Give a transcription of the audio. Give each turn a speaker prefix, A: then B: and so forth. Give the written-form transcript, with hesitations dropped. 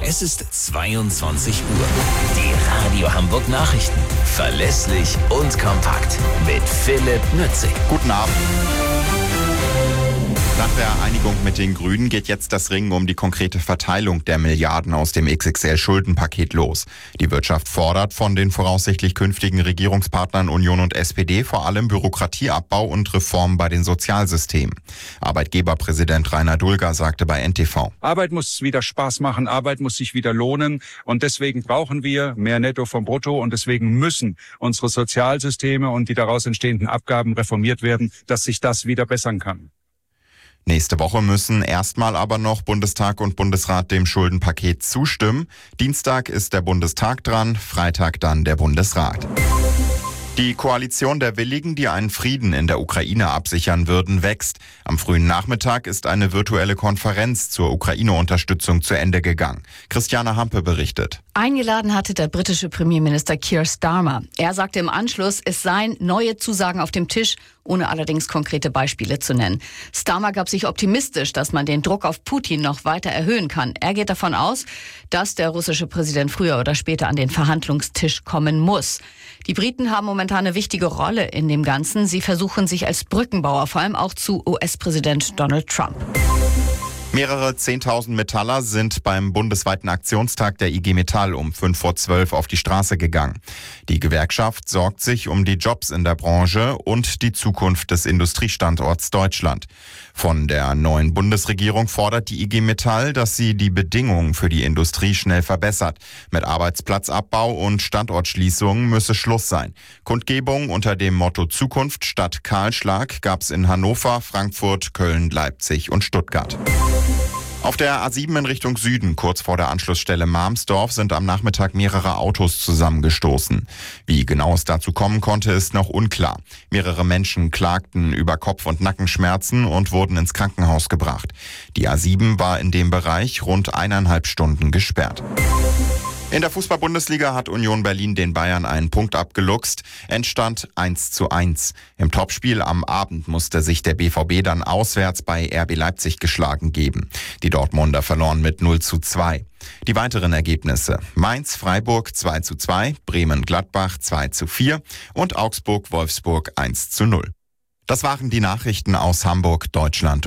A: Es ist 22 Uhr. Die Radio Hamburg Nachrichten. Verlässlich und kompakt. Mit Philipp Nützig.
B: Guten Abend. Nach der Einigung mit den Grünen geht jetzt das Ringen um die konkrete Verteilung der Milliarden aus dem XXL-Schuldenpaket los. Die Wirtschaft fordert von den voraussichtlich künftigen Regierungspartnern Union und SPD vor allem Bürokratieabbau und Reformen bei den Sozialsystemen. Arbeitgeberpräsident Rainer Dulger sagte bei NTV:
C: Arbeit muss wieder Spaß machen, Arbeit muss sich wieder lohnen und deswegen brauchen wir mehr Netto vom Brutto und deswegen müssen unsere Sozialsysteme und die daraus entstehenden Abgaben reformiert werden, dass sich das wieder bessern kann.
B: Nächste Woche müssen erstmal aber noch Bundestag und Bundesrat dem Schuldenpaket zustimmen. Dienstag ist der Bundestag dran, Freitag dann der Bundesrat. Die Koalition der Willigen, die einen Frieden in der Ukraine absichern würden, wächst. Am frühen Nachmittag ist eine virtuelle Konferenz zur Ukraine-Unterstützung zu Ende gegangen. Christiane Hampe berichtet.
D: Eingeladen hatte der britische Premierminister Keir Starmer. Er sagte im Anschluss, es seien neue Zusagen auf dem Tisch, ohne allerdings konkrete Beispiele zu nennen. Starmer gab sich optimistisch, dass man den Druck auf Putin noch weiter erhöhen kann. Er geht davon aus, dass der russische Präsident früher oder später an den Verhandlungstisch kommen muss. Die Briten haben momentan eine wichtige Rolle in dem Ganzen. Sie versuchen sich als Brückenbauer, vor allem auch zu US-Präsident Donald Trump.
B: Mehrere 10.000 Metaller sind beim bundesweiten Aktionstag der IG Metall um 11:55 auf die Straße gegangen. Die Gewerkschaft sorgt sich um die Jobs in der Branche und die Zukunft des Industriestandorts Deutschland. Von der neuen Bundesregierung fordert die IG Metall, dass sie die Bedingungen für die Industrie schnell verbessert. Mit Arbeitsplatzabbau und Standortschließungen müsse Schluss sein. Kundgebungen unter dem Motto Zukunft statt Kahlschlag gab es in Hannover, Frankfurt, Köln, Leipzig und Stuttgart. Auf der A7 in Richtung Süden, kurz vor der Anschlussstelle Marmsdorf, sind am Nachmittag mehrere Autos zusammengestoßen. Wie genau es dazu kommen konnte, ist noch unklar. Mehrere Menschen klagten über Kopf- und Nackenschmerzen und wurden ins Krankenhaus gebracht. Die A7 war in dem Bereich rund 1,5 Stunden gesperrt. In der Fußball-Bundesliga hat Union Berlin den Bayern einen Punkt abgeluchst. Endstand 1:1. Im Topspiel am Abend musste sich der BVB dann auswärts bei RB Leipzig geschlagen geben. Die Dortmunder verloren mit 0:2. Die weiteren Ergebnisse: Mainz-Freiburg 2:2, Bremen-Gladbach 2:4 und Augsburg-Wolfsburg 1:0. Das waren die Nachrichten aus Hamburg, Deutschland